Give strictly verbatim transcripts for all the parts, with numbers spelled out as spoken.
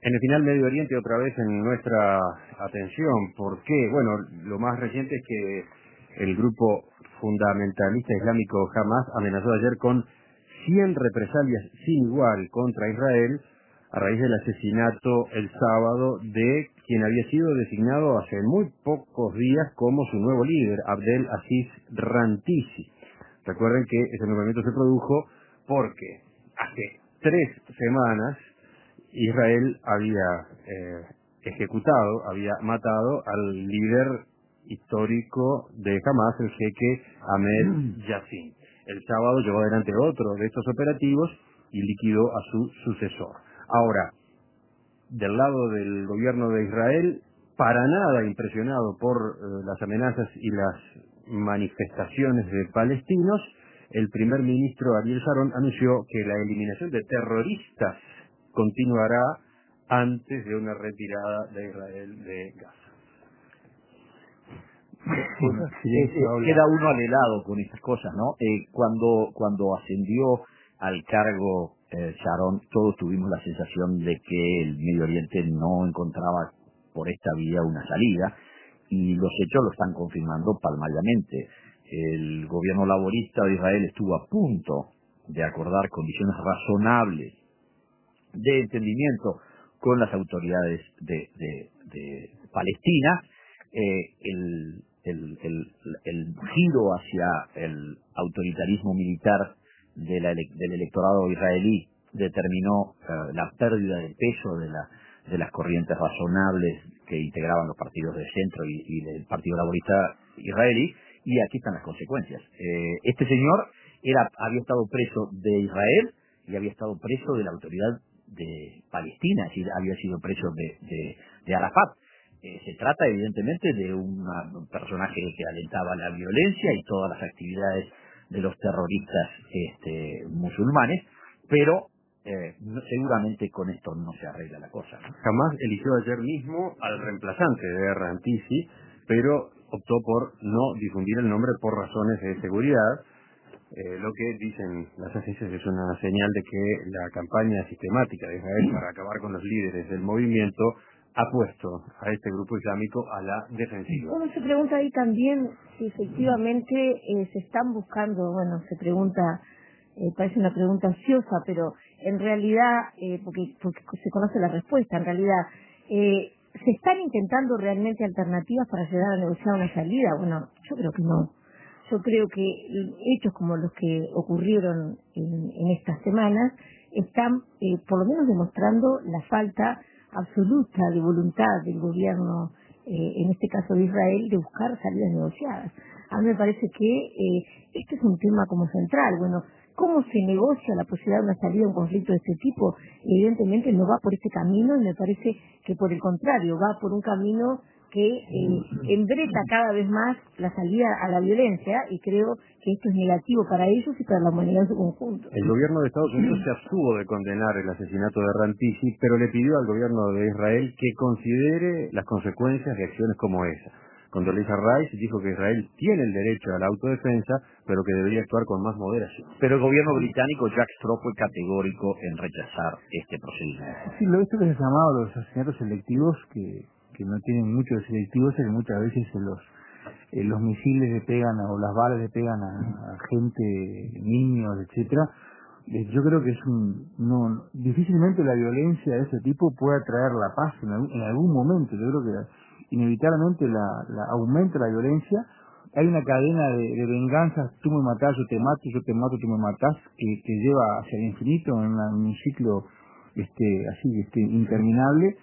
En el final, Medio Oriente otra vez en nuestra atención. ¿Por qué? Bueno, lo más reciente es que el grupo fundamentalista islámico Hamas amenazó ayer con cien represalias sin igual contra Israel a raíz del asesinato el sábado de quien había sido designado hace muy pocos días como su nuevo líder, Abdel Aziz Rantisi. Recuerden que ese nombramiento se produjo porque hace tres semanas Israel había eh, ejecutado, había matado al líder histórico de Hamas, el jeque Ahmed Yassin. El sábado llevó adelante otro de estos operativos y liquidó a su sucesor. Ahora, del lado del gobierno de Israel, para nada impresionado por eh, las amenazas y las manifestaciones de palestinos, el primer ministro Ariel Sharon anunció que la eliminación de terroristas continuará antes de una retirada de Israel de Gaza. Bueno, eh, eh, queda uno al helado con estas cosas, ¿no? Eh, cuando cuando ascendió al cargo eh, Sharon, todos tuvimos la sensación de que el Medio Oriente no encontraba por esta vía una salida, y los hechos lo están confirmando palmariamente. El gobierno laborista de Israel estuvo a punto de acordar condiciones razonables de entendimiento con las autoridades de, de, de Palestina. Eh, el, el, el, el giro hacia el autoritarismo militar de la, del electorado israelí determinó uh, la pérdida de peso de, la, de las corrientes razonables que integraban los partidos de centro y, y del Partido Laborista israelí, y aquí están las consecuencias. Eh, este señor era, había estado preso de Israel y había estado preso de la autoridad de Palestina, es decir, había sido preso de, de, de Arafat. Eh, se trata evidentemente de una, un personaje que alentaba la violencia y todas las actividades de los terroristas este, musulmanes, pero eh, no, seguramente con esto no se arregla la cosa, ¿no? Hamas eligió ayer mismo al reemplazante de Rantisi, pero optó por no difundir el nombre por razones de seguridad. Eh, lo que dicen las agencias es una señal de que la campaña sistemática de Israel para acabar con los líderes del movimiento ha puesto a este grupo islámico a la defensiva. Uno se pregunta ahí también si efectivamente eh, se están buscando, bueno, se pregunta, eh, parece una pregunta ansiosa, pero en realidad, eh, porque, porque se conoce la respuesta, en realidad, eh, ¿se están intentando realmente alternativas para llegar a negociar una salida? Bueno, yo creo que no. Yo creo que hechos como los que ocurrieron en, en estas semanas están eh, por lo menos demostrando la falta absoluta de voluntad del gobierno, eh, en este caso de Israel, de buscar salidas negociadas. A mí me parece que eh, este es un tema como central. Bueno, ¿cómo se negocia la posibilidad de una salida a un conflicto de este tipo? Evidentemente no va por este camino, y me parece que por el contrario, va por un camino que eh, embreta cada vez más la salida a la violencia, y creo que esto es negativo para ellos y para la humanidad en su conjunto. El gobierno de Estados Unidos se abstuvo de condenar el asesinato de Rantisi, pero le pidió al gobierno de Israel que considere las consecuencias de acciones como esa. Condoleezza Rice dijo que Israel tiene el derecho a la autodefensa, pero que debería actuar con más moderación. Pero el gobierno británico, Jack Straw, fue categórico en rechazar este procedimiento. Sí, lo esto que se ha llamado los asesinatos selectivos, que, que no tienen mucho de selectivos, es que muchas veces se los eh, los misiles le pegan a, o las balas le pegan a, a gente, niños, etcétera. Eh, yo creo que es un no difícilmente la violencia de ese tipo pueda traer la paz en algún, en algún momento. Yo creo que inevitablemente la, la aumenta la violencia. Hay una cadena de, de venganzas, tú me matás, yo te mato, yo te mato, tú me matás, que, que lleva hacia el infinito en, una, en un ciclo este así este interminable.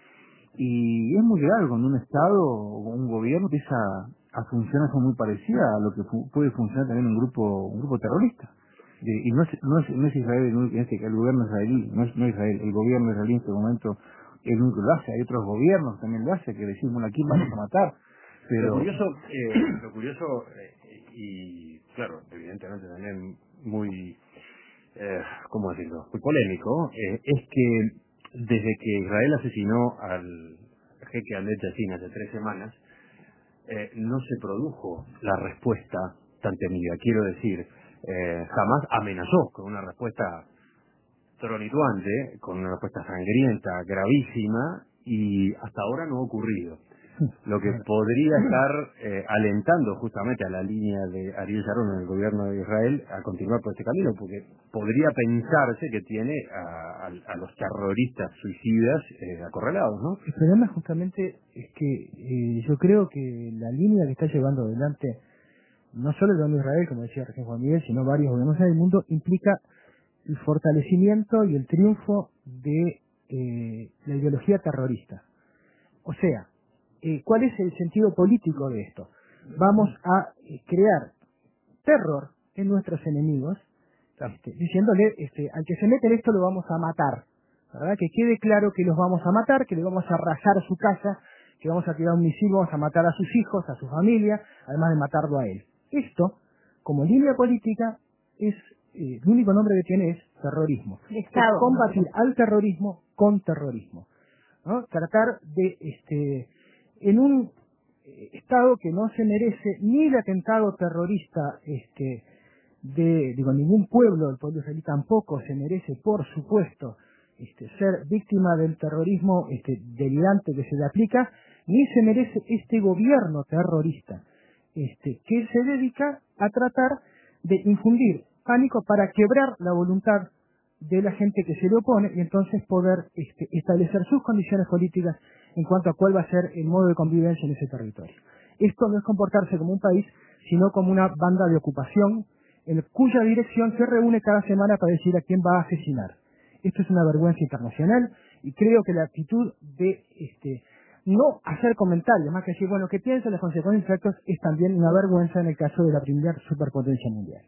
Y es muy grave cuando un Estado o un gobierno empieza a funcionar como muy parecida a lo que fu puede funcionar también un grupo un grupo terrorista. De, y no es, no es no es Israel el, único, en este, el gobierno israelí, no es, no es Israel, el gobierno israelí en este momento es el único que lo hace. Hay otros gobiernos que también lo hacen, que decimos, bueno, aquí vamos a matar. Pero Lo curioso, eh, lo curioso eh, y claro, evidentemente también muy, eh, ¿cómo decirlo?, muy polémico, eh, es que desde que Israel asesinó al jeque Ahmed Yassin hace tres semanas, eh, no se produjo la respuesta tan temida. Quiero decir, eh, jamás amenazó con una respuesta tronituante, con una respuesta sangrienta, gravísima, y hasta ahora no ha ocurrido. Lo que podría estar eh, alentando justamente a la línea de Ariel Sharon en el gobierno de Israel a continuar por este camino, porque podría pensarse que tiene a, a, a los terroristas suicidas eh, acorralados, ¿no? El problema justamente es que eh, yo creo que la línea que está llevando adelante no solo el gobierno de Israel, como decía recién Juan Miguel, sino varios gobiernos del mundo, implica el fortalecimiento y el triunfo de eh, la ideología terrorista. O sea, eh, ¿cuál es el sentido político de esto? Vamos a eh, crear terror en nuestros enemigos, este, diciéndole, este, al que se mete en esto lo vamos a matar, ¿verdad? Que quede claro que los vamos a matar, que le vamos a arrasar su casa, que vamos a tirar un misil, vamos a matar a sus hijos, a su familia, además de matarlo a él. Esto, como línea política, es eh, el único nombre que tiene es terrorismo. Es combatir al terrorismo con terrorismo, ¿no? Tratar de, este, en un Estado que no se merece ni el atentado terrorista, este, de, digo, ningún pueblo, el pueblo israelí tampoco se merece, por supuesto, este, ser víctima del terrorismo este, delirante que se le aplica, ni se merece este gobierno terrorista, este, que se dedica a tratar de infundir pánico para quebrar la voluntad de la gente que se le opone y entonces poder este, establecer sus condiciones políticas en cuanto a cuál va a ser el modo de convivencia en ese territorio. Esto no es comportarse como un país, sino como una banda de ocupación en cuya dirección se reúne cada semana para decir a quién va a asesinar. Esto es una vergüenza internacional y creo que la actitud de este no hacer comentarios, más que decir, bueno, ¿qué piensan las consecuencias y efectos? Es también una vergüenza en el caso de la primera superpotencia mundial.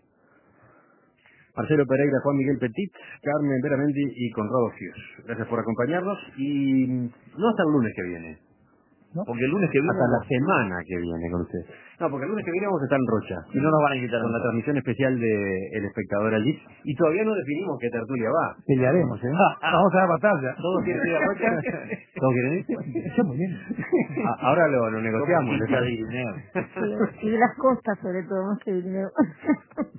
Marcelo Pereira, Juan Miguel Petit, Carmen Veramendi y Conrado Fius. Gracias por acompañarnos y no hasta el lunes que viene. ¿No? Porque el lunes que viene... Hasta la semana que viene con ustedes. No, porque el lunes que viene vamos a estar en Rocha. Y no nos van a invitar con la transmisión especial de El Espectador allí. Y todavía no definimos qué tertulia va. Pelearemos, ¿eh? Vamos a dar batalla. ¿Todos quieren ir a Rocha? ¿Todos quieren ir? Está muy bien. Ahora lo, lo negociamos. Y de las costas, sobre todo, más que de dinero.